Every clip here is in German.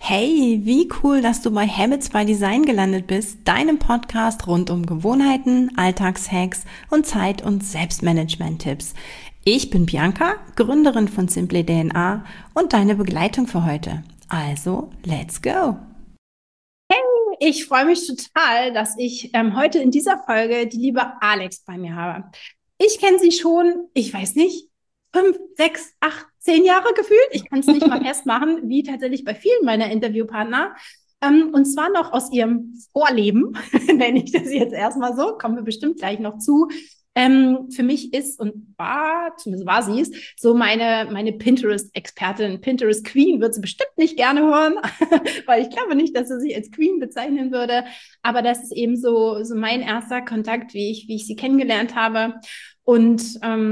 Hey, wie cool, dass du bei Habits by Design gelandet bist, deinem Podcast rund um Gewohnheiten, Alltagshacks und Zeit- und Selbstmanagement-Tipps. Ich bin Bianca, Gründerin von Simply DNA und deine Begleitung für heute. Also, let's go! Ich freue mich total, dass ich heute in dieser Folge die liebe Alex bei mir habe. Ich kenne sie schon, ich weiß nicht, 5, 6, 8, 10 Jahre gefühlt. Ich kann es nicht mal festmachen, wie tatsächlich bei vielen meiner Interviewpartner. Und zwar noch aus ihrem Vorleben, nenne ich das jetzt erstmal so, kommen wir bestimmt gleich noch zu. Für mich ist und war, zumindest war sie es, so meine Pinterest-Expertin, Pinterest-Queen wird sie bestimmt nicht gerne hören, weil ich glaube nicht, dass sie sich als Queen bezeichnen würde. Aber das ist eben so mein erster Kontakt, wie ich sie kennengelernt habe. Und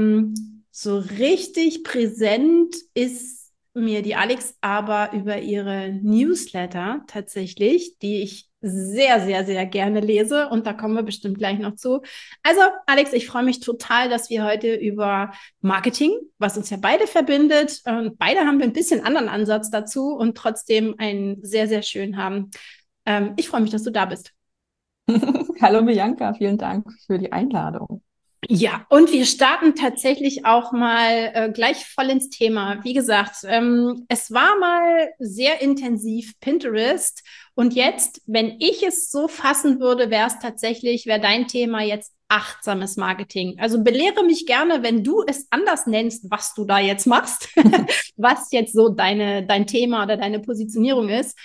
so richtig präsent ist mir die Alex aber über ihre Newsletter tatsächlich, die ich sehr, sehr, sehr gerne lese. Und da kommen wir bestimmt gleich noch zu. Also, Alex, ich freue mich total, dass wir heute über Marketing, was uns ja beide verbindet, und beide haben wir ein bisschen anderen Ansatz dazu und trotzdem einen sehr, sehr schönen haben. Ich freue mich, dass du da bist. Hallo Bianca, vielen Dank für die Einladung. Ja, und wir starten tatsächlich auch mal gleich voll ins Thema. Wie gesagt, es war mal sehr intensiv Pinterest und jetzt, wenn ich es so fassen würde, wäre dein Thema jetzt achtsames Marketing. Also belehre mich gerne, wenn du es anders nennst, was du da jetzt machst, was jetzt so dein Thema oder deine Positionierung ist.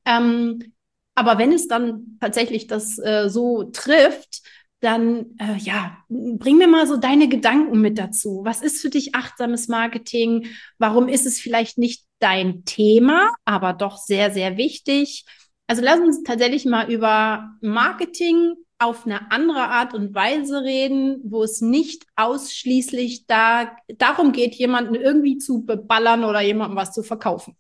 Aber wenn es dann tatsächlich das so trifft, dann ja, bring mir mal so deine Gedanken mit dazu. Was ist für dich achtsames Marketing? Warum ist es vielleicht nicht dein Thema, aber doch sehr, sehr wichtig? Also lass uns tatsächlich mal über Marketing auf eine andere Art und Weise reden, wo es nicht ausschließlich darum geht, jemanden irgendwie zu beballern oder jemandem was zu verkaufen.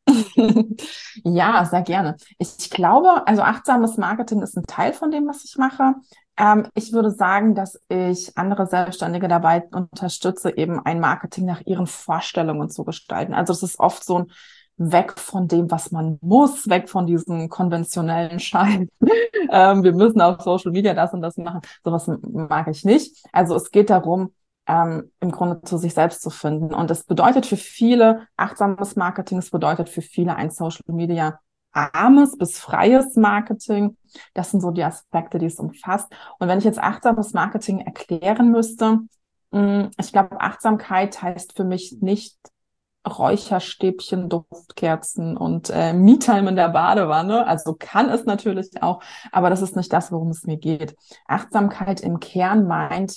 Ja, sehr gerne. Ich glaube, also achtsames Marketing ist ein Teil von dem, was ich mache. Ich würde sagen, dass ich andere Selbstständige dabei unterstütze, eben ein Marketing nach ihren Vorstellungen zu gestalten. Also es ist oft so ein Weg von dem, was man muss, weg von diesem konventionellen Schein. Wir müssen auf Social Media das und das machen. Sowas mag ich nicht. Also es geht darum, im Grunde zu sich selbst zu finden. Und das bedeutet für viele achtsames Marketing, es bedeutet für viele ein Social Media armes bis freies Marketing. Das sind so die Aspekte, die es umfasst. Und wenn ich jetzt achtsames Marketing erklären müsste, ich glaube, Achtsamkeit heißt für mich nicht Räucherstäbchen, Duftkerzen und Me-Time in der Badewanne. Also kann es natürlich auch, aber das ist nicht das, worum es mir geht. Achtsamkeit im Kern meint,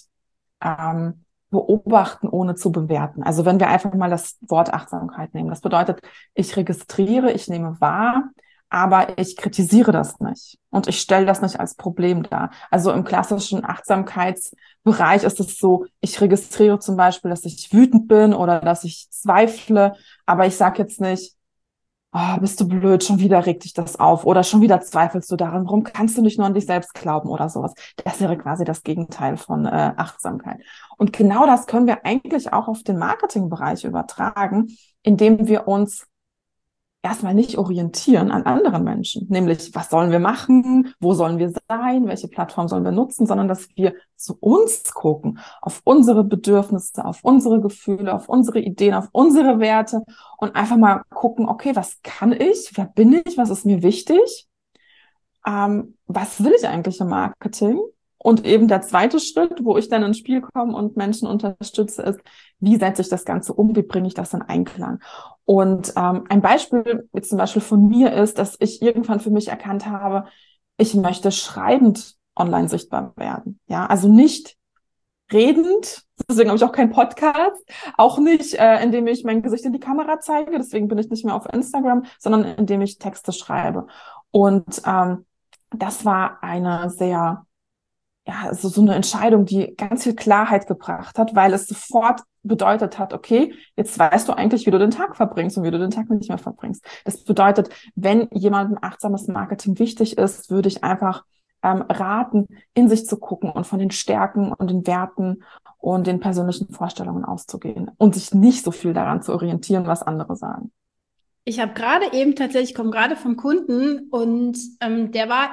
beobachten, ohne zu bewerten. Also wenn wir einfach mal das Wort Achtsamkeit nehmen, das bedeutet, ich registriere, ich nehme wahr, aber ich kritisiere das nicht und ich stelle das nicht als Problem dar. Also im klassischen Achtsamkeitsbereich ist es so, ich registriere zum Beispiel, dass ich wütend bin oder dass ich zweifle, aber ich sage jetzt nicht, oh, bist du blöd, schon wieder regt dich das auf oder schon wieder zweifelst du daran, warum kannst du nicht nur an dich selbst glauben oder sowas. Das wäre quasi das Gegenteil von Achtsamkeit. Und genau das können wir eigentlich auch auf den Marketingbereich übertragen, indem wir uns erstmal nicht orientieren an anderen Menschen, nämlich was sollen wir machen, wo sollen wir sein, welche Plattform sollen wir nutzen, sondern dass wir zu uns gucken, auf unsere Bedürfnisse, auf unsere Gefühle, auf unsere Ideen, auf unsere Werte und einfach mal gucken, okay, was kann ich, wer bin ich, was ist mir wichtig, was will ich eigentlich im Marketing? Und eben der zweite Schritt, wo ich dann ins Spiel komme und Menschen unterstütze, ist, wie setze ich das Ganze um, wie bringe ich das in Einklang? Und ein Beispiel jetzt zum Beispiel von mir ist, dass ich irgendwann für mich erkannt habe, ich möchte schreibend online sichtbar werden. Ja, also nicht redend, deswegen habe ich auch keinen Podcast, auch nicht, indem ich mein Gesicht in die Kamera zeige, deswegen bin ich nicht mehr auf Instagram, sondern indem ich Texte schreibe. Und das war eine sehr, ja, so eine Entscheidung, die ganz viel Klarheit gebracht hat, weil es sofort bedeutet hat, okay, jetzt weißt du eigentlich, wie du den Tag verbringst und wie du den Tag nicht mehr verbringst. Das bedeutet, wenn jemandem achtsames Marketing wichtig ist, würde ich einfach raten, in sich zu gucken und von den Stärken und den Werten und den persönlichen Vorstellungen auszugehen und sich nicht so viel daran zu orientieren, was andere sagen. Ich habe gerade eben tatsächlich, ich komme gerade vom Kunden und der war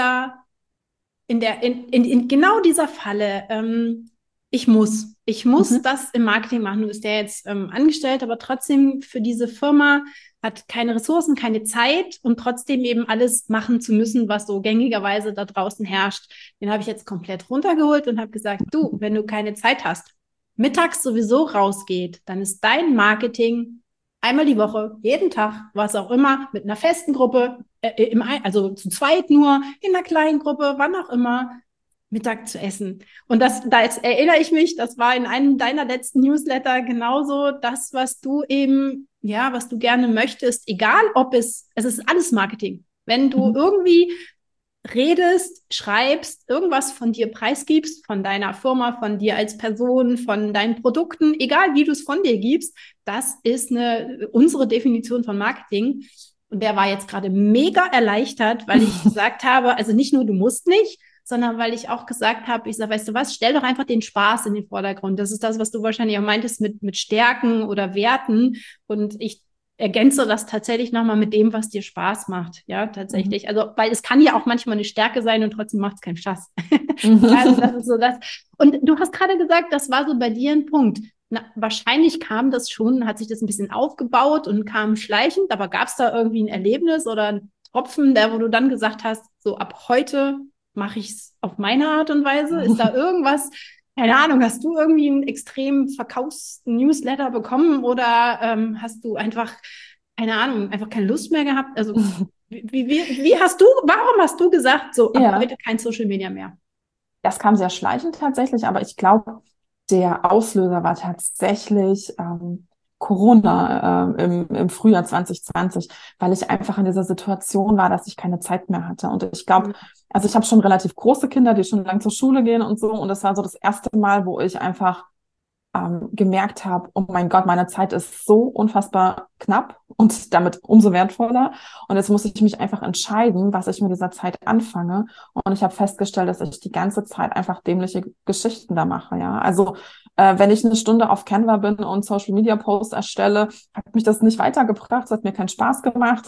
in genau dieser Falle. Ich muss Mhm. das im Marketing machen. Nun ist der jetzt angestellt, aber trotzdem für diese Firma hat keine Ressourcen, keine Zeit und trotzdem eben alles machen zu müssen, was so gängigerweise da draußen herrscht. Den habe ich jetzt komplett runtergeholt und habe gesagt, du, wenn du keine Zeit hast, mittags sowieso rausgeht, dann ist dein Marketing einmal die Woche, jeden Tag, was auch immer, mit einer festen Gruppe, also zu zweit nur, in einer kleinen Gruppe, wann auch immer, Mittag zu essen. Und da jetzt erinnere ich mich, das war in einem deiner letzten Newsletter genauso das, was du eben, ja, was du gerne möchtest, egal ob es ist alles Marketing. Wenn du Mhm. irgendwie redest, schreibst, irgendwas von dir preisgibst, von deiner Firma, von dir als Person, von deinen Produkten, egal wie du es von dir gibst, das ist unsere Definition von Marketing. Und der war jetzt gerade mega erleichtert, weil ich gesagt habe, also nicht nur du musst nicht, sondern weil ich auch gesagt habe, ich sage, weißt du was, stell doch einfach den Spaß in den Vordergrund. Das ist das, was du wahrscheinlich auch meintest mit Stärken oder Werten. Und ich ergänze das tatsächlich nochmal mit dem, was dir Spaß macht. Ja, Mhm. tatsächlich. Also, weil es kann ja auch manchmal eine Stärke sein und trotzdem macht es keinen Spaß. Also, das Mhm. ist so das. Und du hast gerade gesagt, das war so bei dir ein Punkt. Na, wahrscheinlich kam das schon, hat sich das ein bisschen aufgebaut und kam schleichend, aber gab es da irgendwie ein Erlebnis oder ein Tropfen, wo du dann gesagt hast, so ab heute mache ich es auf meine Art und Weise? Ist da irgendwas, keine Ahnung, hast du irgendwie einen extremen Verkaufs-Newsletter bekommen oder hast du einfach, keine Ahnung, einfach keine Lust mehr gehabt? Also, warum hast du gesagt, so ab Ja. heute kein Social Media mehr? Das kam sehr schleichend tatsächlich, aber ich glaube, der Auslöser war tatsächlich Corona im Frühjahr 2020, weil ich einfach in dieser Situation war, dass ich keine Zeit mehr hatte. Und ich glaube, also ich habe schon relativ große Kinder, die schon lang zur Schule gehen und so. Und das war so das erste Mal, wo ich einfach gemerkt habe, oh mein Gott, meine Zeit ist so unfassbar knapp und damit umso wertvoller. Und jetzt muss ich mich einfach entscheiden, was ich mit dieser Zeit anfange. Und ich habe festgestellt, dass ich die ganze Zeit einfach dämliche Geschichten da mache. Ja, also wenn ich eine Stunde auf Canva bin und Social Media Posts erstelle, hat mich das nicht weitergebracht. Es hat mir keinen Spaß gemacht.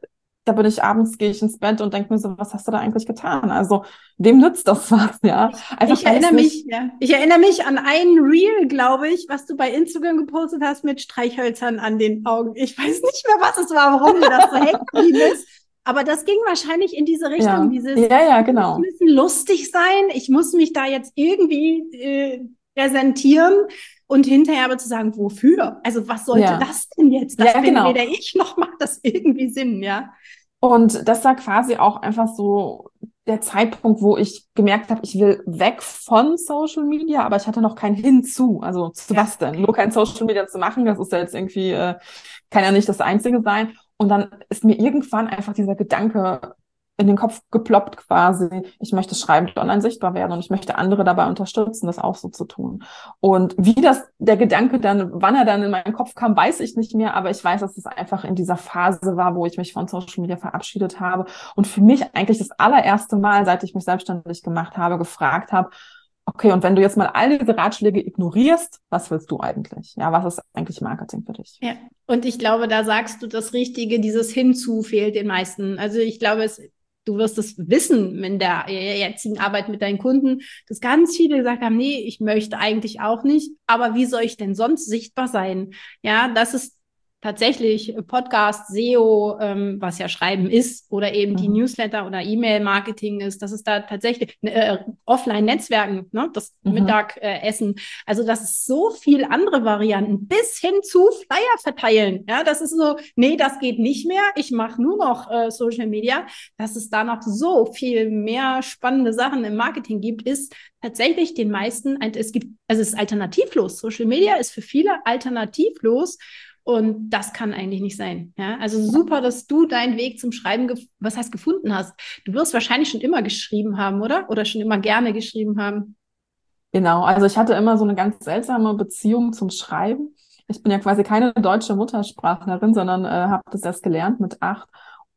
Da bin ich abends, gehe ich ins Bett und denke mir so, was hast du da eigentlich getan? Also wem nützt das was? Ja, einfach Ich weil es erinnere mich, nicht. ja. Ich erinnere mich an ein Reel, glaube ich, was du bei Instagram gepostet hast mit Streichhölzern an den Augen. Ich weiß nicht mehr, was es war, warum dir das so hängen geblieben ist. Aber das ging wahrscheinlich in diese Richtung, Ja, dieses, ja, ja, es genau. müssen lustig sein, ich muss mich da jetzt irgendwie präsentieren und hinterher aber zu sagen, wofür? Also was sollte Ja, das denn jetzt? Das ja, bin genau. weder ich noch macht das irgendwie Sinn, ja. Und das war quasi auch einfach so der Zeitpunkt, wo ich gemerkt habe, ich will weg von Social Media, aber ich hatte noch kein Hinzu. Also zu Ja, was denn? Nur okay. kein Social Media zu machen, das ist ja jetzt irgendwie, kann ja nicht das Einzige sein. Und dann ist mir irgendwann einfach dieser Gedanke in den Kopf geploppt quasi, ich möchte schreibend online sichtbar werden und ich möchte andere dabei unterstützen, das auch so zu tun. Und wie der Gedanke dann, wann er dann in meinen Kopf kam, weiß ich nicht mehr, aber ich weiß, dass es einfach in dieser Phase war, wo ich mich von Social Media verabschiedet habe und für mich eigentlich das allererste Mal, seit ich mich selbstständig gemacht habe, gefragt habe, okay, und wenn du jetzt mal all diese Ratschläge ignorierst, was willst du eigentlich? Ja, was ist eigentlich Marketing für dich? Ja, und ich glaube, da sagst du das Richtige, dieses Hinzu fehlt den meisten. Also ich glaube, du wirst es wissen in der jetzigen Arbeit mit deinen Kunden, dass ganz viele gesagt haben, nee, ich möchte eigentlich auch nicht, aber wie soll ich denn sonst sichtbar sein? Ja, das ist tatsächlich Podcast, SEO, was ja Schreiben ist, oder eben die Mhm. Newsletter oder E-Mail-Marketing ist, das ist da tatsächlich Offline-Netzwerken, ne, das Mhm. Mittagessen. Also das ist so viel andere Varianten, bis hin zu Flyer verteilen. Ja, das ist so, nee, das geht nicht mehr. Ich mache nur noch Social Media. Dass es da noch so viel mehr spannende Sachen im Marketing gibt, ist tatsächlich den meisten, also es ist alternativlos. Social Media ist für viele alternativlos. Und das kann eigentlich nicht sein. Ja? Also super, dass du deinen Weg zum Schreiben, was heißt gefunden hast. Du wirst wahrscheinlich schon immer geschrieben haben, oder? Oder schon immer gerne geschrieben haben. Genau, also ich hatte immer so eine ganz seltsame Beziehung zum Schreiben. Ich bin ja quasi keine deutsche Muttersprachlerin, sondern habe das erst gelernt mit 8.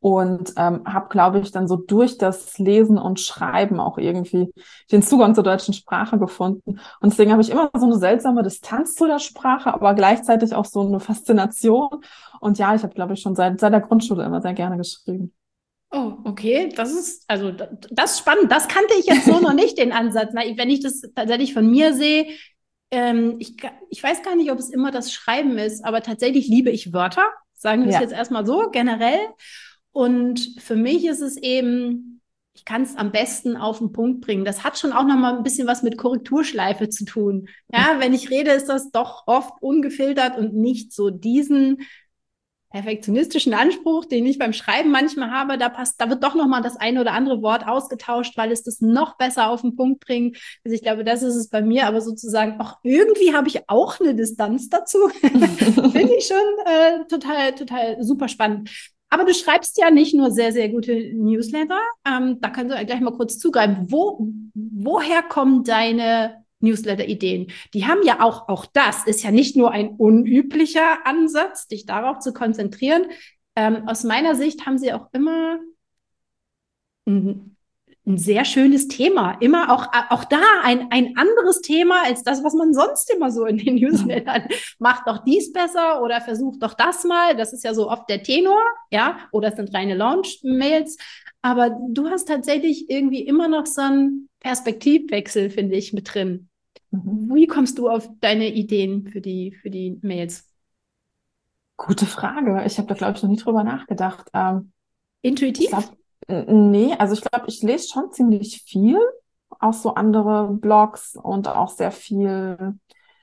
und habe, glaube ich, dann so durch das Lesen und Schreiben auch irgendwie den Zugang zur deutschen Sprache gefunden. Und deswegen habe ich immer so eine seltsame Distanz zu der Sprache, aber gleichzeitig auch so eine Faszination. Und ja, ich habe, glaube ich, schon seit der Grundschule immer sehr gerne geschrieben. Oh, okay, das ist spannend. Das kannte ich jetzt so noch nicht, den Ansatz. Weil wenn ich das tatsächlich von mir sehe, ich weiß gar nicht, ob es immer das Schreiben ist, aber tatsächlich liebe ich Wörter, sagen wir es Ja. jetzt erstmal so, generell. Und für mich ist es eben, ich kann es am besten auf den Punkt bringen. Das hat schon auch noch mal ein bisschen was mit Korrekturschleife zu tun. Ja, wenn ich rede, ist das doch oft ungefiltert und nicht so diesen perfektionistischen Anspruch, den ich beim Schreiben manchmal habe, da wird doch noch mal das eine oder andere Wort ausgetauscht, weil es das noch besser auf den Punkt bringt. Also ich glaube, das ist es bei mir, aber sozusagen auch irgendwie habe ich auch eine Distanz dazu. Finde ich schon total super spannend. Aber du schreibst ja nicht nur sehr, sehr gute Newsletter. Da kannst du gleich mal kurz zugreifen. Woher kommen deine Newsletter-Ideen? Die haben ja auch das ist ja nicht nur ein unüblicher Ansatz, dich darauf zu konzentrieren. Aus meiner Sicht haben sie auch immer ein sehr schönes Thema. Immer auch da ein anderes Thema als das, was man sonst immer so in den Newslettern macht. Doch dies besser oder versucht doch das mal. Das ist ja so oft der Tenor, ja, oder es sind reine Launch-Mails. Aber du hast tatsächlich irgendwie immer noch so einen Perspektivwechsel, finde ich, mit drin. Wie kommst du auf deine Ideen für die Mails? Gute Frage. Ich habe da, glaube ich, noch nie drüber nachgedacht. Ich Intuitiv? glaube, nee, also ich glaube, ich lese schon ziemlich viel, auch so andere Blogs und auch sehr viel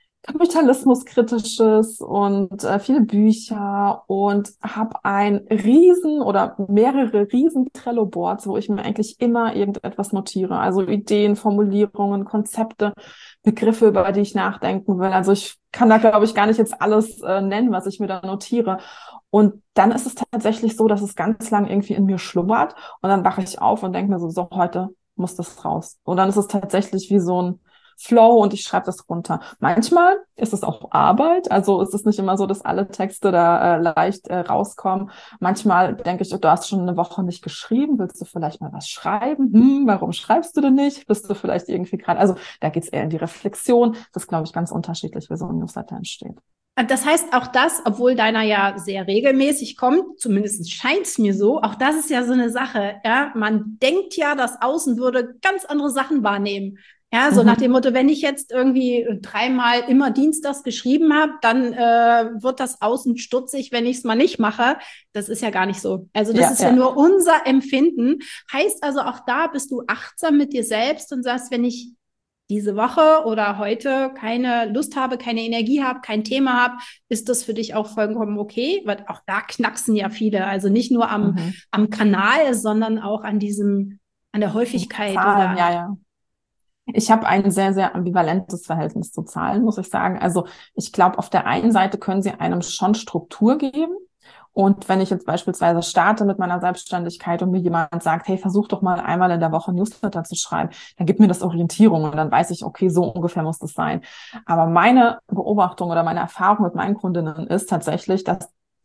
Kapitalismuskritisches und viele Bücher und habe ein riesen oder mehrere riesen Trello-Boards, wo ich mir eigentlich immer irgendetwas notiere. Also Ideen, Formulierungen, Konzepte, Begriffe, über die ich nachdenken will. Also ich kann da, glaube ich, gar nicht jetzt alles nennen, was ich mir da notiere. Und dann ist es tatsächlich so, dass es ganz lang irgendwie in mir schlummert und dann wache ich auf und denke mir so, heute muss das raus. Und dann ist es tatsächlich wie so ein Flow und ich schreibe das runter. Manchmal ist es auch Arbeit, also ist es nicht immer so, dass alle Texte da leicht rauskommen. Manchmal denke ich, oh, du hast schon eine Woche nicht geschrieben, willst du vielleicht mal was schreiben? Warum schreibst du denn nicht? Bist du vielleicht irgendwie gerade, also da geht's eher in die Reflexion. Das ist, glaube ich, ganz unterschiedlich, wie so ein Newsletter entsteht. Das heißt, auch das, obwohl deiner ja sehr regelmäßig kommt, zumindest scheint es mir so, auch das ist ja so eine Sache, ja, man denkt ja, das Außen würde ganz andere Sachen wahrnehmen. Ja, so nach dem Motto, wenn ich jetzt irgendwie 3-mal immer dienstags geschrieben habe, dann wird das Außen stutzig, wenn ich es mal nicht mache. Das ist ja gar nicht so. Also das ist ja nur unser Empfinden. Heißt also, auch da bist du achtsam mit dir selbst und sagst, wenn ich diese Woche oder heute keine Lust habe, keine Energie habe, kein Thema habe, ist das für dich auch vollkommen okay? Weil auch da knacksen ja viele. Also nicht nur am Kanal, sondern auch an der Häufigkeit Zahlen, oder ja. Ich habe ein sehr, sehr ambivalentes Verhältnis zu Zahlen, muss ich sagen. Also ich glaube, auf der einen Seite können sie einem schon Struktur geben. Und wenn ich jetzt beispielsweise starte mit meiner Selbstständigkeit und mir jemand sagt, hey, versuch doch mal einmal in der Woche Newsletter zu schreiben, dann gibt mir das Orientierung und dann weiß ich, okay, so ungefähr muss das sein. Aber meine Beobachtung oder meine Erfahrung mit meinen Kundinnen ist tatsächlich, dass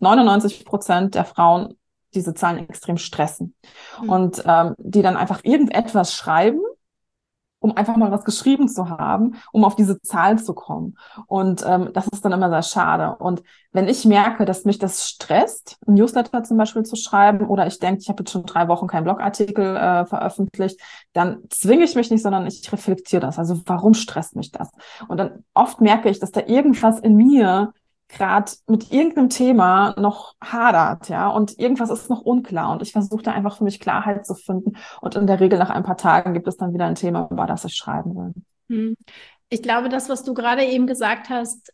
99% der Frauen diese Zahlen extrem stressen und die dann einfach irgendetwas schreiben, um einfach mal was geschrieben zu haben, um auf diese Zahl zu kommen. Und das ist dann immer sehr schade. Und wenn ich merke, dass mich das stresst, ein Newsletter zum Beispiel zu schreiben, oder ich denke, ich habe jetzt schon 3 Wochen keinen Blogartikel veröffentlicht, dann zwinge ich mich nicht, sondern ich reflektiere das. Also warum stresst mich das? Und dann oft merke ich, dass da irgendwas in mir gerade mit irgendeinem Thema noch hadert, ja, und irgendwas ist noch unklar und ich versuche da einfach für mich Klarheit zu finden und in der Regel nach ein paar Tagen gibt es dann wieder ein Thema, über das ich schreiben will. Ich glaube, das, was du gerade eben gesagt hast,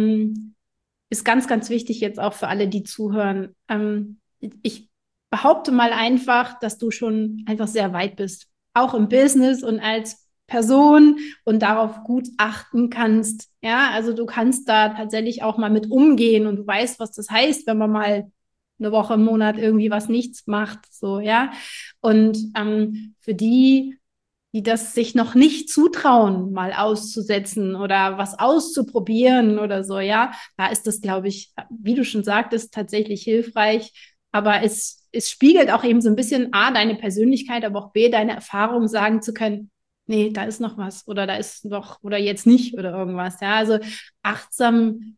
ist ganz, ganz wichtig jetzt auch für alle, die zuhören. Ich behaupte mal einfach, dass du schon einfach sehr weit bist, auch im Business und als Person und darauf gut achten kannst. Ja, also du kannst da tatsächlich auch mal mit umgehen und du weißt, was das heißt, wenn man mal eine Woche im Monat irgendwie was nichts macht, so, ja. Und für die das sich noch nicht zutrauen, mal auszusetzen oder was auszuprobieren oder so, ja, da ist das, glaube ich, wie du schon sagtest, tatsächlich hilfreich, aber es spiegelt auch eben so ein bisschen A, deine Persönlichkeit, aber auch B, deine Erfahrung sagen zu können, nee, da ist noch was oder da ist noch oder jetzt nicht oder irgendwas. Ja, also achtsam,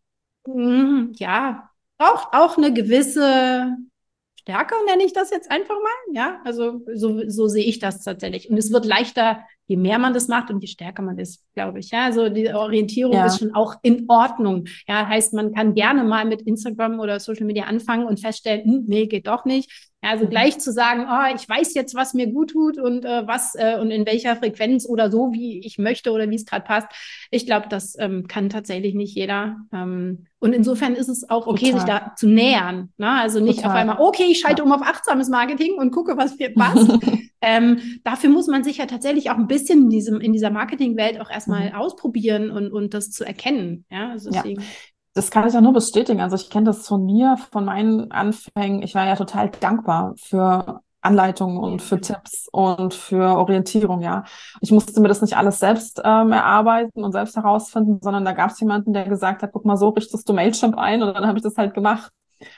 ja, braucht auch eine gewisse Stärke, nenne ich das jetzt einfach mal. Ja, also so sehe ich das tatsächlich. Und es wird leichter, je mehr man das macht und je stärker man ist, glaube ich. Ja, also die Orientierung ist schon auch in Ordnung. Ja, heißt, man kann gerne mal mit Instagram oder Social Media anfangen und feststellen, nee, geht doch nicht. Ja, also gleich zu sagen, ich weiß jetzt, was mir gut tut und was und in welcher Frequenz oder so, wie ich möchte oder wie es gerade passt. Ich glaube, das kann tatsächlich nicht jeder. Und insofern ist es auch okay, sich da zu nähern. Ne? Also nicht auf einmal, okay, ich schalte um auf achtsames Marketing und gucke, was mir passt. Dafür muss man sich ja tatsächlich auch ein bisschen in dieser Marketingwelt auch erstmal ausprobieren und das zu erkennen. Ja, also deswegen. Das kann ich auch nur bestätigen. Also ich kenne das von mir, von meinen Anfängen. Ich war ja total dankbar für Anleitungen und für Tipps und für Orientierung, ja. Ich musste mir das nicht alles selbst erarbeiten und selbst herausfinden, sondern da gab es jemanden, der gesagt hat, guck mal, so richtest du Mailchimp ein, und dann habe ich das halt gemacht.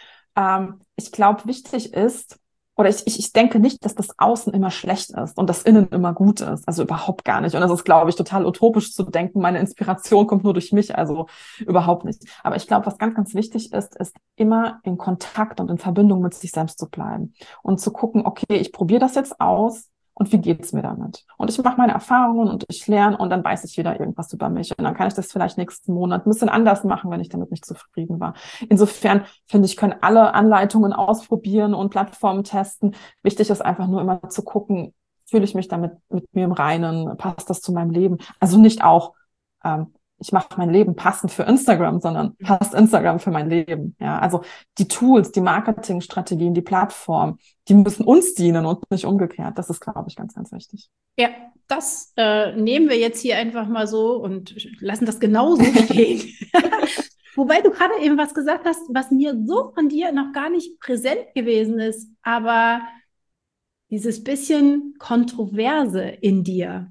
Ich glaube, wichtig ist, oder ich denke nicht, dass das Außen immer schlecht ist und das Innen immer gut ist. Also überhaupt gar nicht. Und das ist, glaube ich, total utopisch zu denken, meine Inspiration kommt nur durch mich. Also überhaupt nicht. Aber ich glaube, was ganz, ganz wichtig ist immer in Kontakt und in Verbindung mit sich selbst zu bleiben und zu gucken, okay, ich probiere das jetzt aus. Und wie geht's mir damit? Und ich mache meine Erfahrungen und ich lerne und dann weiß ich wieder irgendwas über mich. Und dann kann ich das vielleicht nächsten Monat ein bisschen anders machen, wenn ich damit nicht zufrieden war. Insofern finde ich, können alle Anleitungen ausprobieren und Plattformen testen. Wichtig ist einfach nur immer zu gucken, fühle ich mich damit mit mir im Reinen? Passt das zu meinem Leben? Also nicht auch, ich mache mein Leben passend für Instagram, sondern passt Instagram für mein Leben. Ja, also die Tools, die Marketingstrategien, die Plattform, die müssen uns dienen und nicht umgekehrt. Das ist, glaube ich, ganz, ganz wichtig. Ja, das nehmen wir jetzt hier einfach mal so und lassen das genauso stehen. Wobei du gerade eben was gesagt hast, was mir so von dir noch gar nicht präsent gewesen ist, aber dieses bisschen Kontroverse in dir.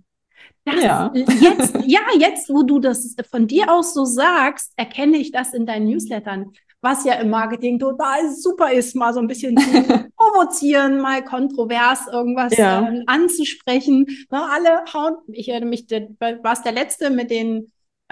Jetzt, wo du das von dir aus so sagst, erkenne ich das in deinen Newslettern, was ja im Marketing total super ist, mal so ein bisschen zu provozieren, mal kontrovers irgendwas anzusprechen. Na, alle hauen, ich erinnere mich, war es der letzte mit den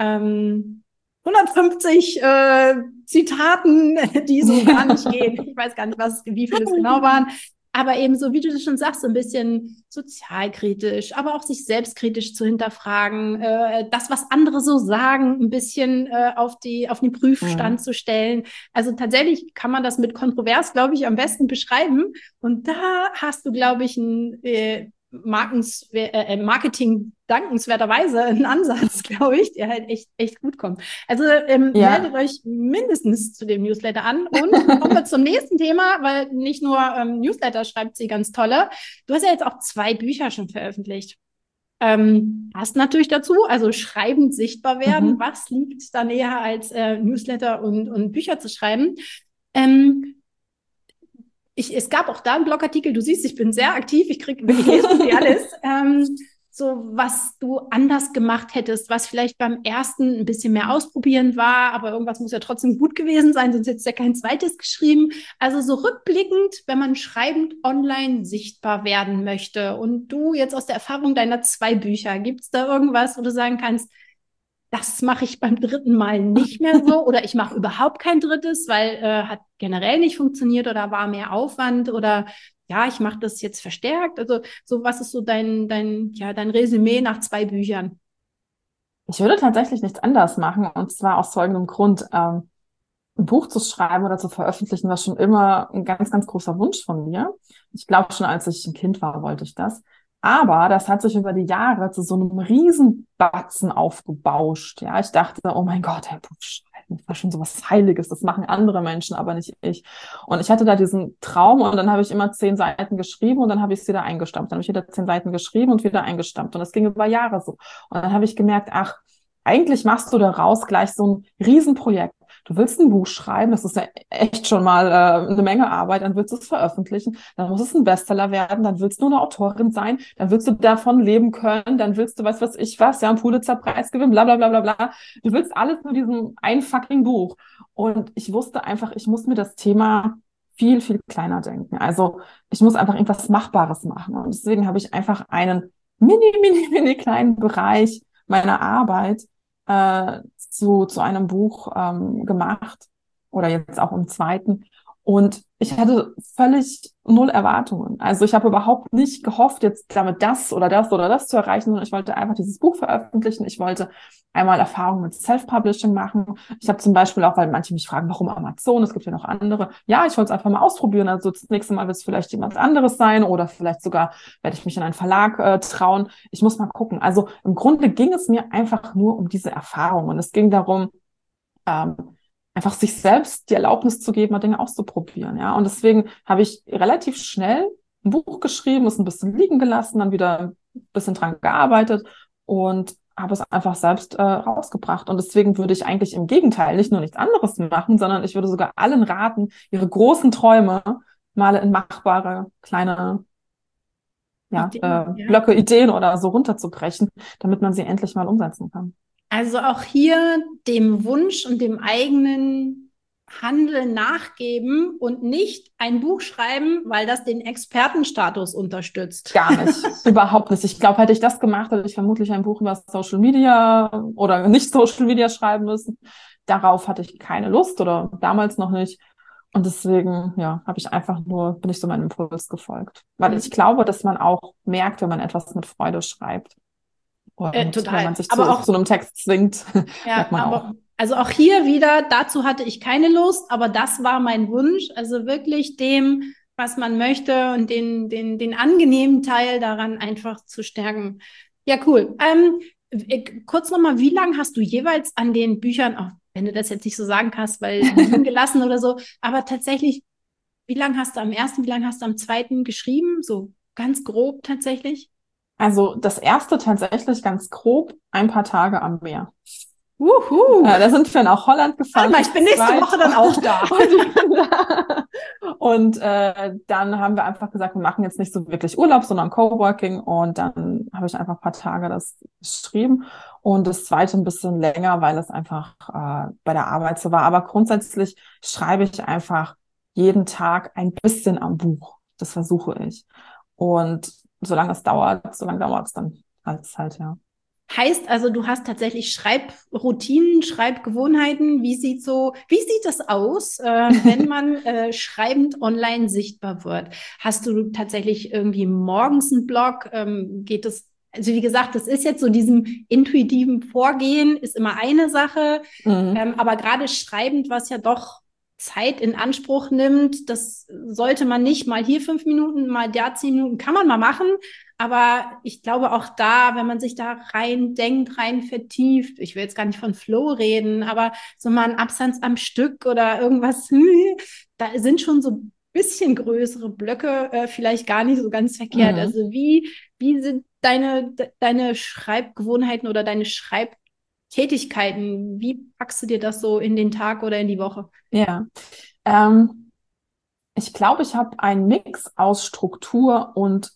150 Zitaten, die so gar nicht gehen. Ich weiß gar nicht, wie viele es genau waren. Aber eben so, wie du das schon sagst, so ein bisschen sozialkritisch, aber auch sich selbstkritisch zu hinterfragen, das, was andere so sagen, ein bisschen auf den Prüfstand zu stellen. Also tatsächlich kann man das mit kontrovers, glaube ich, am besten beschreiben. Und da hast du, glaube ich, ein Marketing dankenswerterweise einen Ansatz, glaube ich, der halt echt gut kommt. Also meldet euch mindestens zu dem Newsletter an und kommen wir zum nächsten Thema, weil nicht nur Newsletter schreibt sie ganz tolle. Du hast ja jetzt auch 2 Bücher schon veröffentlicht. Passt natürlich dazu, also schreibend sichtbar werden. Was liegt da näher als Newsletter und Bücher zu schreiben? Es gab auch da einen Blogartikel, du siehst, ich bin sehr aktiv, ich lese irgendwie alles. So, was du anders gemacht hättest, was vielleicht beim ersten ein bisschen mehr ausprobieren war, aber irgendwas muss ja trotzdem gut gewesen sein, sonst hättest du ja kein zweites geschrieben. Also so rückblickend, wenn man schreibend online sichtbar werden möchte und du jetzt aus der Erfahrung deiner 2 Bücher, gibt es da irgendwas, wo du sagen kannst, das mache ich beim 3. Mal nicht mehr so oder ich mache überhaupt kein 3., weil hat generell nicht funktioniert oder war mehr Aufwand oder ja, ich mache das jetzt verstärkt. Also so, was ist so dein Resümee nach 2 Büchern? Ich würde tatsächlich nichts anders machen, und zwar aus folgendem Grund. Ein Buch zu schreiben oder zu veröffentlichen war schon immer ein ganz, ganz großer Wunsch von mir. Ich glaube, schon als ich ein Kind war, wollte ich das. Aber das hat sich über die Jahre zu so einem Riesenbatzen aufgebauscht. Ja, ich dachte, oh mein Gott, ein Buch schreiben, das war schon so was Heiliges. Das machen andere Menschen, aber nicht ich. Und ich hatte da diesen Traum, und dann habe ich immer 10 Seiten geschrieben und dann habe ich es wieder eingestampft. Dann habe ich wieder 10 Seiten geschrieben und wieder eingestampft. Und das ging über Jahre so. Und dann habe ich gemerkt, ach, eigentlich machst du daraus gleich so ein Riesenprojekt. Du willst ein Buch schreiben, das ist ja echt schon mal eine Menge Arbeit, dann willst du es veröffentlichen, dann muss es ein Bestseller werden, dann willst du eine Autorin sein, dann willst du davon leben können, dann willst du, was ich was, ja, einen Pulitzer-Preis gewinnen, bla bla bla bla bla. Du willst alles mit diesem ein fucking Buch. Und ich wusste einfach, ich muss mir das Thema viel, viel kleiner denken. Also ich muss einfach irgendwas Machbares machen. Und deswegen habe ich einfach einen mini kleinen Bereich meiner Arbeit zu einem Buch gemacht oder jetzt auch im zweiten. Und ich hatte völlig null Erwartungen. Also ich habe überhaupt nicht gehofft, jetzt damit das oder das oder das zu erreichen, sondern ich wollte einfach dieses Buch veröffentlichen. Ich wollte einmal Erfahrungen mit Self-Publishing machen. Ich habe zum Beispiel auch, weil manche mich fragen, warum Amazon? Es gibt ja noch andere. Ja, ich wollte es einfach mal ausprobieren. Also das nächste Mal wird es vielleicht jemand anderes sein oder vielleicht sogar werde ich mich in einen Verlag trauen. Ich muss mal gucken. Also im Grunde ging es mir einfach nur um diese Erfahrung. Und es ging darum, einfach sich selbst die Erlaubnis zu geben, mal Dinge auszuprobieren, ja. Und deswegen habe ich relativ schnell ein Buch geschrieben, es ein bisschen liegen gelassen, dann wieder ein bisschen dran gearbeitet und habe es einfach selbst rausgebracht. Und deswegen würde ich eigentlich im Gegenteil nicht nur nichts anderes machen, sondern ich würde sogar allen raten, ihre großen Träume mal in machbare kleine Ideen, ja. Blöcke, Ideen oder so runterzubrechen, damit man sie endlich mal umsetzen kann. Also auch hier dem Wunsch und dem eigenen Handeln nachgeben und nicht ein Buch schreiben, weil das den Expertenstatus unterstützt. Gar nicht, überhaupt nicht. Ich glaube, hätte ich das gemacht, hätte ich vermutlich ein Buch über Social Media oder nicht Social Media schreiben müssen. Darauf hatte ich keine Lust oder damals noch nicht. Und deswegen, ja, bin ich so meinem Impuls gefolgt. Weil ich glaube, dass man auch merkt, wenn man etwas mit Freude schreibt. Und Total. wenn man sich Aber auch zu einem Text zwingt, ja, merkt man aber auch. also auch hier wieder, dazu hatte ich keine Lust, aber das war mein Wunsch, also wirklich dem, was man möchte und den angenehmen Teil daran einfach zu stärken. Ja, cool. Kurz nochmal, wie lange hast du jeweils an den Büchern, auch wenn du das jetzt nicht so sagen kannst, weil liegen gelassen oder so, aber tatsächlich, wie lange hast du am ersten, wie lange hast du am zweiten geschrieben? So ganz grob tatsächlich? Also das erste tatsächlich ganz grob, ein paar Tage am Meer. Wuhu. Da sind wir nach Holland gefahren. Warte mal, ich bin nächste Woche dann auch da. Und dann haben wir einfach gesagt, wir machen jetzt nicht so wirklich Urlaub, sondern Coworking. Und dann habe ich einfach ein paar Tage das geschrieben. Und das zweite ein bisschen länger, weil es einfach bei der Arbeit so war. Aber grundsätzlich schreibe ich einfach jeden Tag ein bisschen am Buch. Das versuche ich. Und solange dauert es dann halt, ja. Heißt also, du hast tatsächlich Schreibroutinen, Schreibgewohnheiten. Wie sieht das aus, wenn man schreibend online sichtbar wird? Hast du tatsächlich irgendwie morgens einen Blog? Geht es, also wie gesagt, das ist jetzt so diesem intuitiven Vorgehen, ist immer eine Sache. Aber gerade schreibend, was ja doch Zeit in Anspruch nimmt, das sollte man nicht mal hier 5 Minuten, mal da 10 Minuten, kann man mal machen. Aber ich glaube auch da, wenn man sich da rein denkt, rein vertieft, ich will jetzt gar nicht von Flow reden, aber so mal ein Absatz am Stück oder irgendwas, da sind schon so ein bisschen größere Blöcke vielleicht gar nicht so ganz verkehrt. Also wie sind deine Schreibgewohnheiten oder deine Schreibtätigkeiten? Wie packst du dir das so in den Tag oder in die Woche? Ja. Ich glaube, ich habe einen Mix aus Struktur und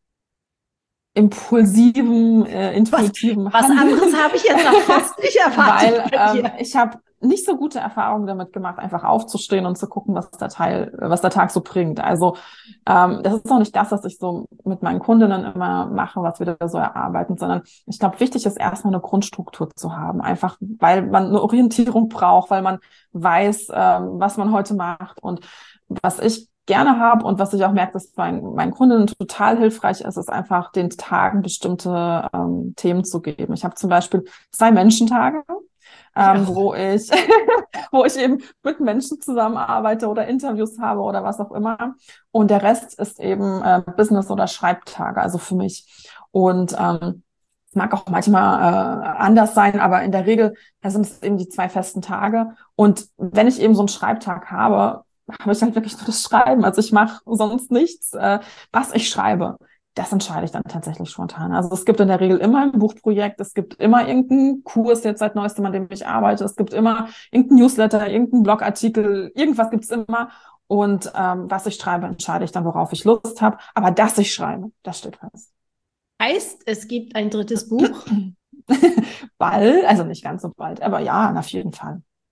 impulsivem, intuitivem Was Handeln. anderes habe ich jetzt noch fast nicht erwartet. Weil ich habe nicht so gute Erfahrungen damit gemacht, einfach aufzustehen und zu gucken, was der Tag so bringt. Also das ist auch nicht das, was ich so mit meinen Kundinnen immer mache, was wir da so erarbeiten, sondern ich glaube, wichtig ist erstmal eine Grundstruktur zu haben, einfach weil man eine Orientierung braucht, weil man weiß, was man heute macht. Und was ich gerne habe und was ich auch merke, dass meinen Kundinnen total hilfreich ist, ist einfach den Tagen bestimmte Themen zu geben. Ich habe zum Beispiel 2 Menschentage, wo ich wo ich eben mit Menschen zusammenarbeite oder Interviews habe oder was auch immer. Und der Rest ist eben Business- oder Schreibtage, also für mich. Und es mag auch manchmal anders sein, aber in der Regel sind es eben die 2 festen Tage. Und wenn ich eben so einen Schreibtag habe ich halt wirklich nur das Schreiben. Also ich mache sonst nichts, was ich schreibe. Das entscheide ich dann tatsächlich spontan. Also es gibt in der Regel immer ein Buchprojekt, es gibt immer irgendeinen Kurs jetzt seit neuestem, an dem ich arbeite, es gibt immer irgendein Newsletter, irgendein Blogartikel, irgendwas gibt es immer. Und was ich schreibe, entscheide ich dann, worauf ich Lust habe. Aber dass ich schreibe, das steht fest. Heißt, es gibt ein drittes Buch? Bald, also nicht ganz so bald, aber ja, auf jeden Fall.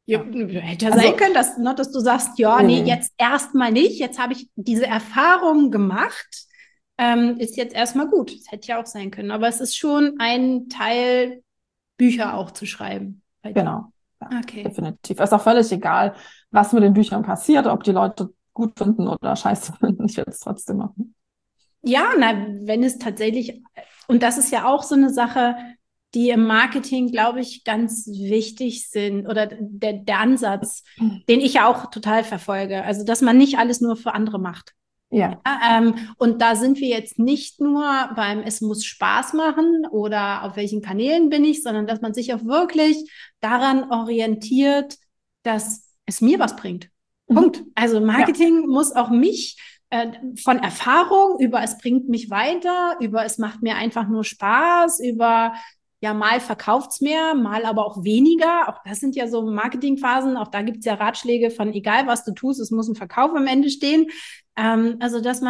Ja, hätte ja sein können, dass du sagst, ja, nee, jetzt erstmal nicht. Jetzt habe ich diese Erfahrung gemacht. Ist jetzt erstmal gut. Das hätte ja auch sein können. Aber es ist schon ein Teil, Bücher auch zu schreiben. Genau. Ja, okay. Definitiv. Ist auch völlig egal, was mit den Büchern passiert, ob die Leute gut finden oder scheiße finden. Ich werde es trotzdem machen. Ja, wenn es tatsächlich, und das ist ja auch so eine Sache, die im Marketing, glaube ich, ganz wichtig sind, oder der Ansatz, den ich ja auch total verfolge. Also, dass man nicht alles nur für andere macht. Ja. Und da sind wir jetzt nicht nur beim Es muss Spaß machen oder auf welchen Kanälen bin ich, sondern dass man sich auch wirklich daran orientiert, dass es mir was bringt. Punkt. Also Marketing muss auch mich von Erfahrung über es bringt mich weiter, über es macht mir einfach nur Spaß, über ja, mal verkauft's mehr, mal aber auch weniger. Auch das sind ja so Marketingphasen. Auch da gibt's ja Ratschläge von egal, was du tust, es muss ein Verkauf am Ende stehen. Also, dass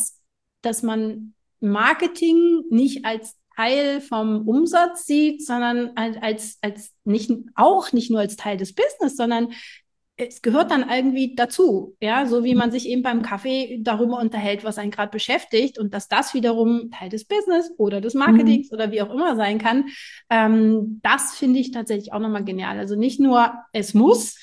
man Marketing nicht als Teil vom Umsatz sieht, sondern als nicht nur als Teil des Business, sondern es gehört dann irgendwie dazu, ja, so wie man sich eben beim Kaffee darüber unterhält, was einen gerade beschäftigt und dass das wiederum Teil des Business oder des Marketings oder wie auch immer sein kann. Das finde ich tatsächlich auch nochmal genial. Also nicht nur es muss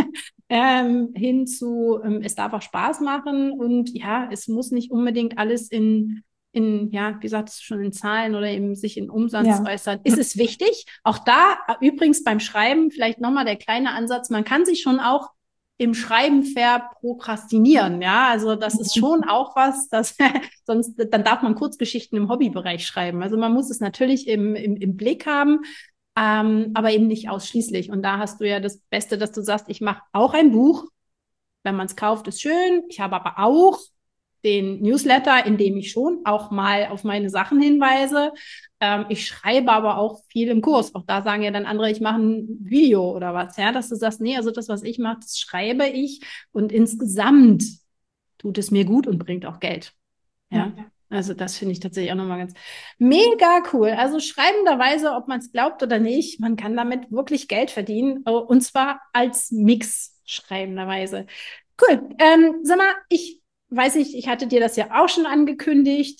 hin zu es darf auch Spaß machen und ja, es muss nicht unbedingt alles ja, wie sagst du schon, in Zahlen oder eben sich in Umsatz äußern. Ist es wichtig? Auch da übrigens beim Schreiben vielleicht nochmal der kleine Ansatz, man kann sich schon auch im Schreiben verprokrastinieren, ja, also das ist schon auch was, das sonst, dann darf man Kurzgeschichten im Hobbybereich schreiben. Also man muss es natürlich im Blick haben, aber eben nicht ausschließlich. Und da hast du ja das Beste, dass du sagst, ich mache auch ein Buch, wenn man es kauft, ist schön. Ich habe aber auch den Newsletter, in dem ich schon auch mal auf meine Sachen hinweise. Ich schreibe aber auch viel im Kurs. Auch da sagen ja dann andere, ich mache ein Video oder was, ja, dass du sagst, nee, also das, was ich mache, das schreibe ich und insgesamt tut es mir gut und bringt auch Geld. Ja. Also das finde ich tatsächlich auch nochmal ganz mega cool. Also schreibenderweise, ob man es glaubt oder nicht, man kann damit wirklich Geld verdienen und zwar als Mix schreibenderweise. Cool. Sag mal, ich weiß nicht, ich hatte dir das ja auch schon angekündigt.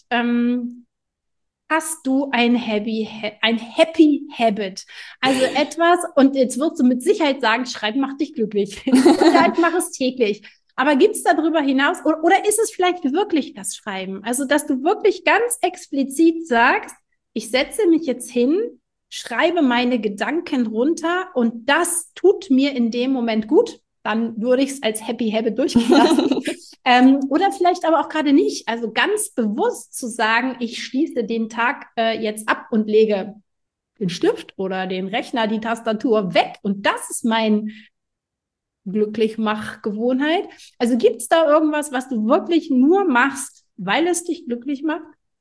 Hast du ein Happy Habit? Also etwas, und jetzt wirst du mit Sicherheit sagen, Schreiben macht dich glücklich. Vielleicht mach es täglich. Aber gibt's darüber hinaus, oder ist es vielleicht wirklich das Schreiben? Also, dass du wirklich ganz explizit sagst, ich setze mich jetzt hin, schreibe meine Gedanken runter und das tut mir in dem Moment gut. Dann würde ich es als Happy Habit durchgehen lassen. Oder vielleicht aber auch gerade nicht. Also ganz bewusst zu sagen, ich schließe den Tag jetzt ab und lege den Stift oder den Rechner, die Tastatur weg. Und das ist mein Glücklichmach-Gewohnheit. Also gibt es da irgendwas, was du wirklich nur machst, weil es dich glücklich macht?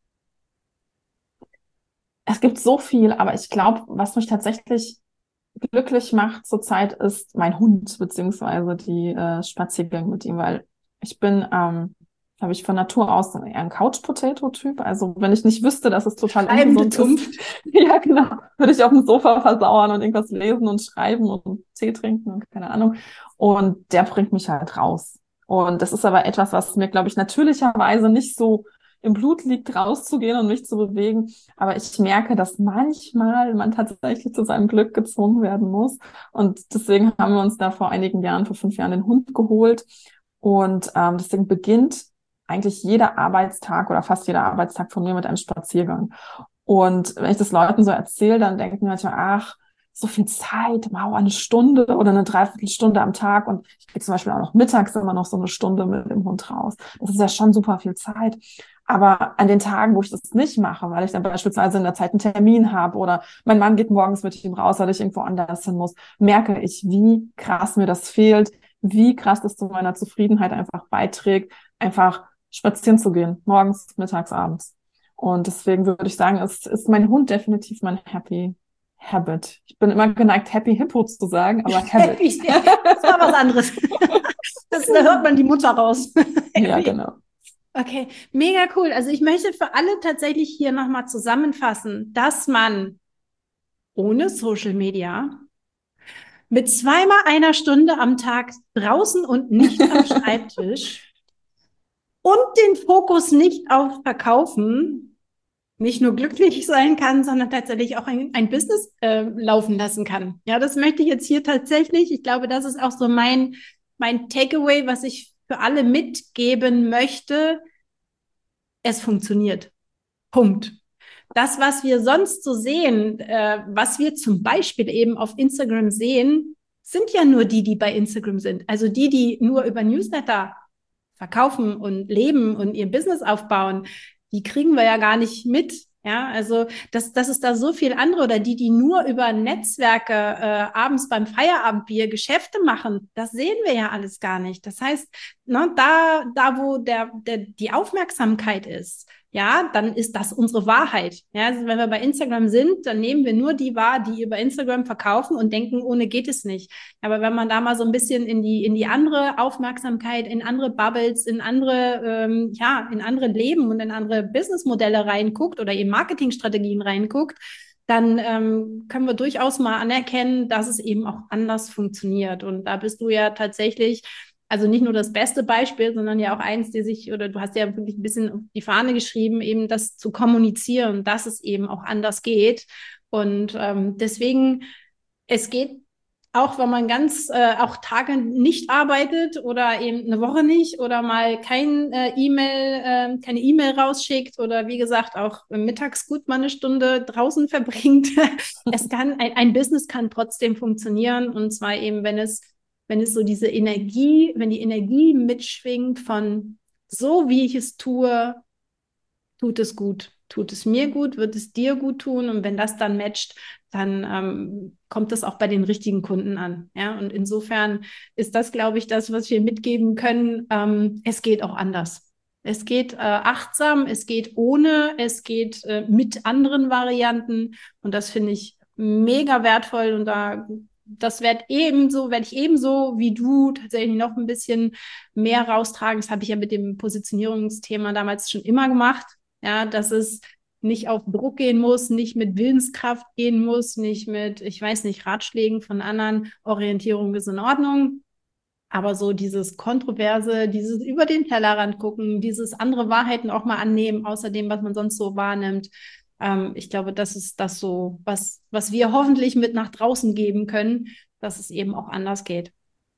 Es gibt so viel, aber ich glaube, was mich tatsächlich glücklich macht zurzeit ist mein Hund, beziehungsweise die Spaziergänge mit ihm, weil ich bin, habe ich von Natur aus eher ein Couch-Potato-Typ. Also wenn ich nicht wüsste, dass es total ungesund ist, ja genau, würde ich auf dem Sofa versauern und irgendwas lesen und schreiben und Tee trinken und keine Ahnung. Und der bringt mich halt raus. Und das ist aber etwas, was mir, glaube ich, natürlicherweise nicht so im Blut liegt, rauszugehen und mich zu bewegen. Aber ich merke, dass manchmal man tatsächlich zu seinem Glück gezwungen werden muss. Und deswegen haben wir uns da vor einigen Jahren, vor 5 Jahren, den Hund geholt. Und deswegen beginnt eigentlich jeder Arbeitstag oder fast jeder Arbeitstag von mir mit einem Spaziergang. Und wenn ich das Leuten so erzähle, dann denken die manchmal, ach, so viel Zeit, wow, eine Stunde oder eine Dreiviertelstunde am Tag. Und ich gehe zum Beispiel auch noch mittags immer noch so eine Stunde mit dem Hund raus. Das ist ja schon super viel Zeit. Aber an den Tagen, wo ich das nicht mache, weil ich dann beispielsweise in der Zeit einen Termin habe oder mein Mann geht morgens mit ihm raus, weil ich irgendwo anders hin muss, merke ich, wie krass mir das fehlt, wie krass das zu meiner Zufriedenheit einfach beiträgt, einfach spazieren zu gehen, morgens, mittags, abends. Und deswegen würde ich sagen, es ist mein Hund definitiv mein Happy Habit. Ich bin immer geneigt, Happy Hippo zu sagen, aber Habit. Das war was anderes. Da hört man die Mutter raus. Ja, genau. Okay, mega cool. Also ich möchte für alle tatsächlich hier nochmal zusammenfassen, dass man ohne Social Media mit zweimal einer Stunde am Tag draußen und nicht am Schreibtisch und den Fokus nicht auf Verkaufen nicht nur glücklich sein kann, sondern tatsächlich auch ein Business laufen lassen kann. Ja, das möchte ich jetzt hier tatsächlich. Ich glaube, das ist auch so mein Takeaway, was ich für alle mitgeben möchte. Es funktioniert. Punkt. Das, was wir sonst so sehen, was wir zum Beispiel eben auf Instagram sehen, sind ja nur die bei Instagram sind. Also die nur über Newsletter verkaufen und leben und ihr Business aufbauen, die kriegen wir ja gar nicht mit. Ja, also dass es da so viel andere oder die nur über Netzwerke abends beim Feierabendbier Geschäfte machen, das sehen wir ja alles gar nicht. Das heißt, ne, da wo die Aufmerksamkeit ist, ja, dann ist das unsere Wahrheit. Ja, also wenn wir bei Instagram sind, dann nehmen wir nur die wahr, die über Instagram verkaufen und denken, ohne geht es nicht. Aber wenn man da mal so ein bisschen in die andere Aufmerksamkeit, in andere Bubbles, in andere, in andere Leben und in andere Businessmodelle reinguckt oder eben Marketingstrategien reinguckt, dann können wir durchaus mal anerkennen, dass es eben auch anders funktioniert. Und da bist du ja tatsächlich also nicht nur das beste Beispiel, sondern ja auch eins, oder du hast ja wirklich ein bisschen auf die Fahne geschrieben, eben das zu kommunizieren, dass es eben auch anders geht. Und deswegen, es geht auch, wenn man auch Tage nicht arbeitet oder eben eine Woche nicht oder mal keine E-Mail rausschickt oder wie gesagt auch mittags gut mal eine Stunde draußen verbringt. Ein Business kann trotzdem funktionieren und zwar eben, wenn es so wenn die Energie mitschwingt von so wie ich es tue, tut es gut. Tut es mir gut, wird es dir gut tun und wenn das dann matcht, dann kommt das auch bei den richtigen Kunden an. Ja? Und insofern ist das, glaube ich, das, was wir mitgeben können. Es geht auch anders. Es geht achtsam, es geht ohne, es geht mit anderen Varianten und das finde ich mega wertvoll und das werde ich ebenso wie du tatsächlich noch ein bisschen mehr raustragen. Das habe ich ja mit dem Positionierungsthema damals schon immer gemacht. Ja, dass es nicht auf Druck gehen muss, nicht mit Willenskraft gehen muss, nicht mit, ich weiß nicht, Ratschlägen von anderen. Orientierung ist in Ordnung. Aber so dieses Kontroverse, dieses über den Tellerrand gucken, dieses andere Wahrheiten auch mal annehmen, außer dem, was man sonst so wahrnimmt. Ich glaube, das ist das so, was wir hoffentlich mit nach draußen geben können, dass es eben auch anders geht.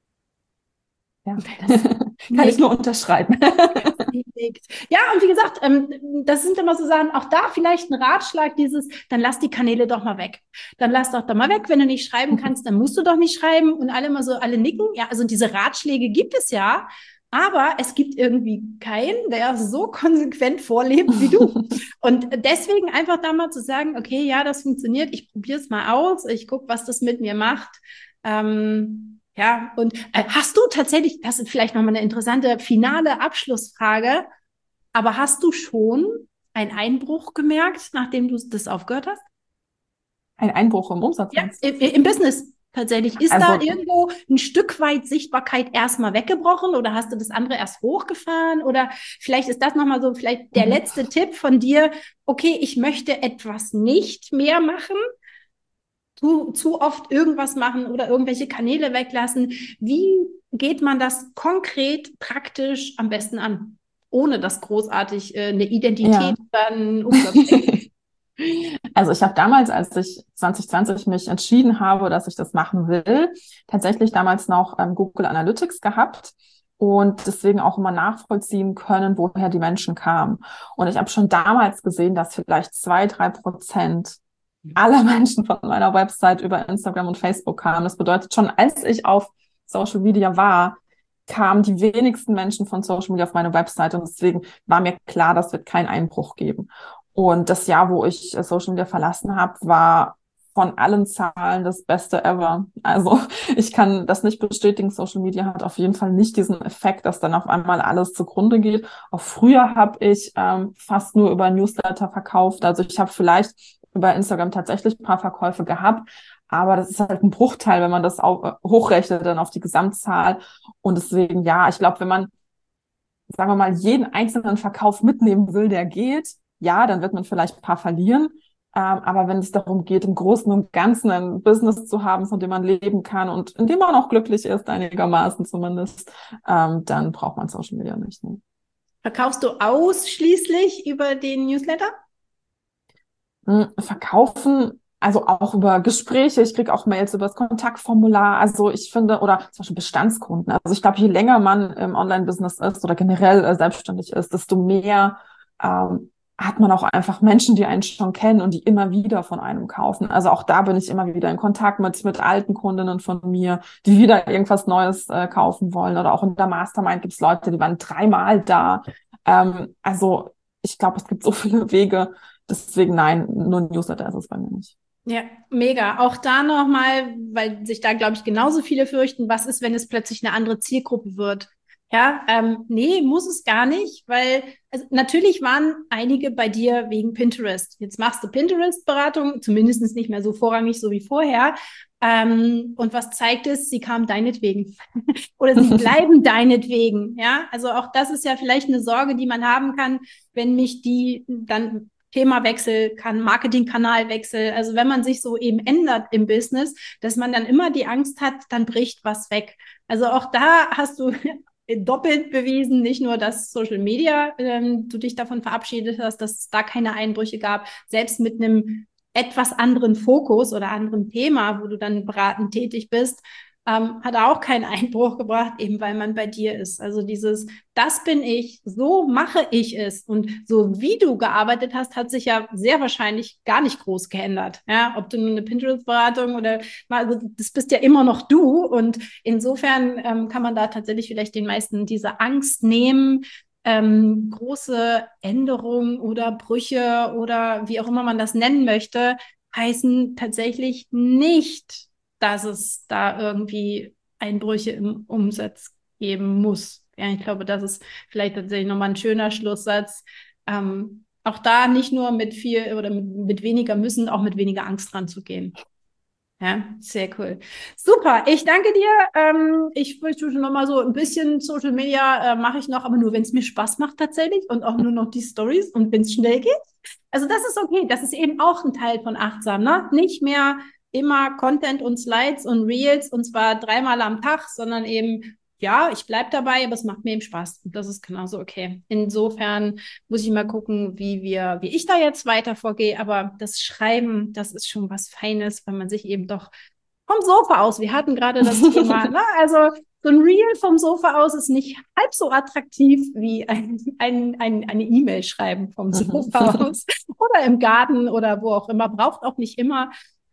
Ja, das kann ich nur unterschreiben. Ja, und wie gesagt, das sind immer so Sachen, auch da vielleicht ein Ratschlag, dann lass die Kanäle doch mal weg. Dann lass doch da mal weg, wenn du nicht schreiben kannst, dann musst du doch nicht schreiben und alle nicken. Ja, also diese Ratschläge gibt es ja, aber es gibt irgendwie keinen, der so konsequent vorlebt wie du. Und deswegen einfach da mal zu sagen, okay, ja, das funktioniert, ich probiere es mal aus, ich gucke, was das mit mir macht. Ja, und hast du tatsächlich, das ist vielleicht nochmal eine interessante finale Abschlussfrage, aber hast du schon einen Einbruch gemerkt, nachdem du das aufgehört hast? Ein Einbruch im Umsatz? Ja, im Business tatsächlich. Ist da irgendwo ein Stück weit Sichtbarkeit erstmal weggebrochen oder hast du das andere erst hochgefahren? Oder vielleicht ist das nochmal so, vielleicht der letzte Tipp von dir, okay, ich möchte etwas nicht mehr machen, zu oft irgendwas machen oder irgendwelche Kanäle weglassen. Wie geht man das konkret, praktisch am besten an? Ohne dass großartig eine Identität oder ein Umsatz. Also ich habe damals, als ich 2020 mich entschieden habe, dass ich das machen will, tatsächlich damals noch Google Analytics gehabt und deswegen auch immer nachvollziehen können, woher die Menschen kamen. Und ich habe schon damals gesehen, dass vielleicht 2-3% aller Menschen von meiner Website über Instagram und Facebook kamen. Das bedeutet, schon als ich auf Social Media war, kamen die wenigsten Menschen von Social Media auf meine Website und deswegen war mir klar, das wird keinen Einbruch geben. Und das Jahr, wo ich Social Media verlassen habe, war von allen Zahlen das Beste ever. Also ich kann das nicht bestätigen. Social Media hat auf jeden Fall nicht diesen Effekt, dass dann auf einmal alles zugrunde geht. Auch früher habe ich fast nur über Newsletter verkauft. Also ich habe vielleicht über Instagram tatsächlich ein paar Verkäufe gehabt, aber das ist halt ein Bruchteil, wenn man das auch hochrechnet dann auf die Gesamtzahl. Und deswegen, ja, ich glaube, wenn man, sagen wir mal, jeden einzelnen Verkauf mitnehmen will, der geht, ja, dann wird man vielleicht ein paar verlieren. Aber wenn es darum geht, im Großen und Ganzen ein Business zu haben, von dem man leben kann und in dem man auch glücklich ist, einigermaßen zumindest, dann braucht man Social Media nicht. Ne? Verkaufst du ausschließlich über den Newsletter? Verkaufen, also auch über Gespräche. Ich kriege auch Mails über das Kontaktformular. Also ich finde, oder zum Beispiel Bestandskunden. Also ich glaube, je länger man im Online-Business ist oder generell selbstständig ist, desto mehr hat man auch einfach Menschen, die einen schon kennen und die immer wieder von einem kaufen. Also auch da bin ich immer wieder in Kontakt mit alten Kundinnen von mir, die wieder irgendwas Neues kaufen wollen. Oder auch in der Mastermind gibt es Leute, die waren 3-mal da. Also ich glaube, es gibt so viele Wege. Deswegen nein, nur ein Newsletter ist es bei mir nicht. Ja, mega. Auch da nochmal, weil sich da, glaube ich, genauso viele fürchten, was ist, wenn es plötzlich eine andere Zielgruppe wird? Ja, nee, muss es gar nicht, weil also natürlich waren einige bei dir wegen Pinterest. Jetzt machst du Pinterest-Beratung, zumindest nicht mehr so vorrangig, so wie vorher. Und was zeigt es? Sie kamen deinetwegen. Oder sie bleiben deinetwegen. Ja, also auch das ist ja vielleicht eine Sorge, die man haben kann, wenn mich die dann Themawechsel, Marketingkanalwechsel, also wenn man sich so eben ändert im Business, dass man dann immer die Angst hat, dann bricht was weg. Also auch da hast du doppelt bewiesen, nicht nur, dass Social Media du dich davon verabschiedet hast, dass es da keine Einbrüche gab, selbst mit einem etwas anderen Fokus oder anderen Thema, wo du dann beratend tätig bist, hat auch keinen Einbruch gebracht, eben weil man bei dir ist. Also dieses, das bin ich, so mache ich es. Und so wie du gearbeitet hast, hat sich ja sehr wahrscheinlich gar nicht groß geändert. Ja, ob du nur eine Pinterest-Beratung oder, also das bist ja immer noch du. Und insofern kann man da tatsächlich vielleicht den meisten diese Angst nehmen, große Änderungen oder Brüche oder wie auch immer man das nennen möchte, heißen tatsächlich nicht, dass es da irgendwie Einbrüche im Umsatz geben muss. Ja, ich glaube, das ist vielleicht tatsächlich nochmal ein schöner Schlusssatz. Auch da nicht nur mit viel oder mit weniger müssen, auch mit weniger Angst ranzugehen. Ja, sehr cool. Super, ich danke dir. Ich möchte schon noch mal so ein bisschen Social Media mache ich noch, aber nur, wenn es mir Spaß macht tatsächlich und auch nur noch die Stories und wenn es schnell geht. Also das ist okay. Das ist eben auch ein Teil von achtsam, ne? Nicht mehr immer Content und Slides und Reels und zwar 3-mal am Tag, sondern eben, ja, ich bleib dabei, aber es macht mir eben Spaß. Und das ist genauso okay. Insofern muss ich mal gucken, wie ich da jetzt weiter vorgehe. Aber das Schreiben, das ist schon was Feines, weil man sich eben doch vom Sofa aus, wir hatten gerade das Thema, ne? Also so ein Reel vom Sofa aus ist nicht halb so attraktiv wie eine E-Mail schreiben vom Sofa aus oder im Garten oder wo auch immer. Braucht auch nicht immer.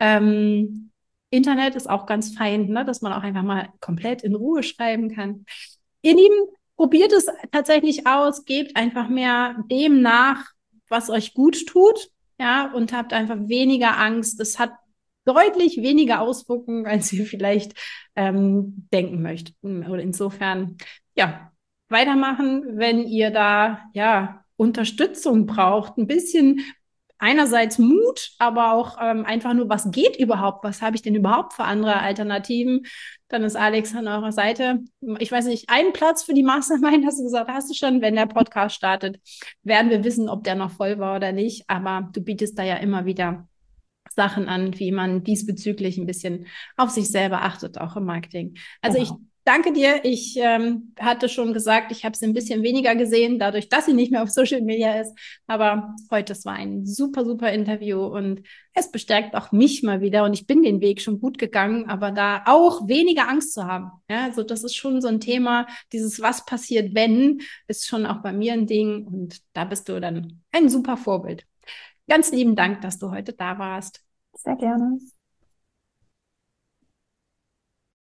Internet ist auch ganz fein, ne? Dass man auch einfach mal komplett in Ruhe schreiben kann. Ihr Lieben, probiert es tatsächlich aus, gebt einfach mehr dem nach, was euch gut tut, ja, und habt einfach weniger Angst. Es hat deutlich weniger Auswirkungen, als ihr vielleicht denken möchtet. Oder insofern, ja, weitermachen, wenn ihr da ja Unterstützung braucht, ein bisschen einerseits Mut, aber auch einfach nur, was geht überhaupt? Was habe ich denn überhaupt für andere Alternativen? Dann ist Alex an eurer Seite. Ich weiß nicht, einen Platz für die Mastermind, hast du gesagt, hast du schon, wenn der Podcast startet, werden wir wissen, ob der noch voll war oder nicht. Aber du bietest da ja immer wieder Sachen an, wie man diesbezüglich ein bisschen auf sich selber achtet, auch im Marketing. Also ich danke dir. Ich hatte schon gesagt, ich habe es ein bisschen weniger gesehen, dadurch, dass sie nicht mehr auf Social Media ist. Aber heute, es war ein super, super Interview und es bestärkt auch mich mal wieder. Und ich bin den Weg schon gut gegangen, aber da auch weniger Angst zu haben. Ja, also das ist schon so ein Thema, dieses was passiert, wenn, ist schon auch bei mir ein Ding. Und da bist du dann ein super Vorbild. Ganz lieben Dank, dass du heute da warst. Sehr gerne.